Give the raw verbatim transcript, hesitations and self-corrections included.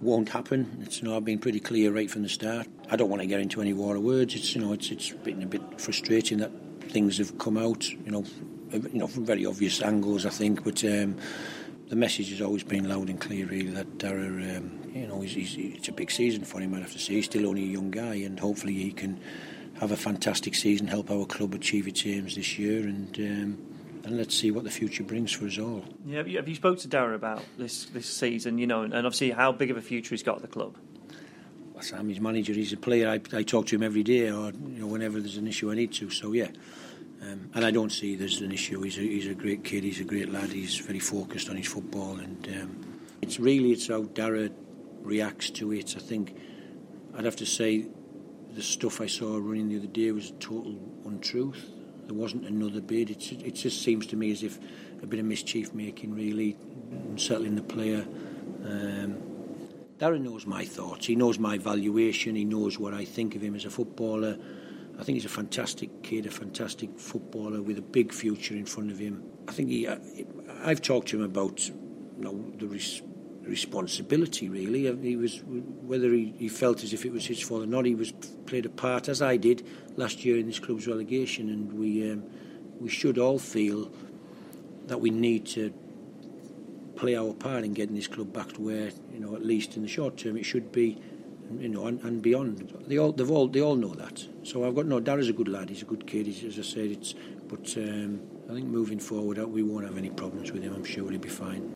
won't happen. It's, you know, I've been pretty clear right from the start. I don't want to get into any war of words. It's, you know, it's it's been a bit frustrating that things have come out, you know, you know, from very obvious angles, I think. But um, the message has always been loud and clear, really, that Darragh, um, you know, he's, he's, it's a big season for him, I have to say. He's still only a young guy, and hopefully he can have a fantastic season, help our club achieve its aims this year, and um, and let's see what the future brings for us all. Yeah, have you, have you spoke to Darragh about this this season, you know, and, and obviously how big of a future he's got at the club? Well, Sam, he's manager, he's a player. I, I talk to him every day, or you know, whenever there's an issue I need to. So yeah, um, and I don't see there's an issue. He's a, he's a great kid. He's a great lad. He's very focused on his football, and um, it's really it's how Darragh reacts to it. I think I'd have to say the stuff I saw running the other day was total untruth. There wasn't another bid. It's, it just seems to me as if a bit of mischief making, really, unsettling the player. Um, Darragh knows my thoughts. He knows my valuation. He knows what I think of him as a footballer. I think he's a fantastic kid, a fantastic footballer with a big future in front of him. I think he. I've talked to him about, you know, the res- responsibility. Really, he was whether he, he felt as if it was his fault or not. He was played a part, as I did last year in this club's relegation, and we um, we should all feel that we need to play our part in getting this club back to where, you know, at least in the short term it should be, you know, and, and beyond. They all, they've all, they all know that. So I've got no. Darragh's a good lad. He's a good kid. He's, as I said, it's. But um, I think moving forward, we won't have any problems with him. I'm sure he'll be fine.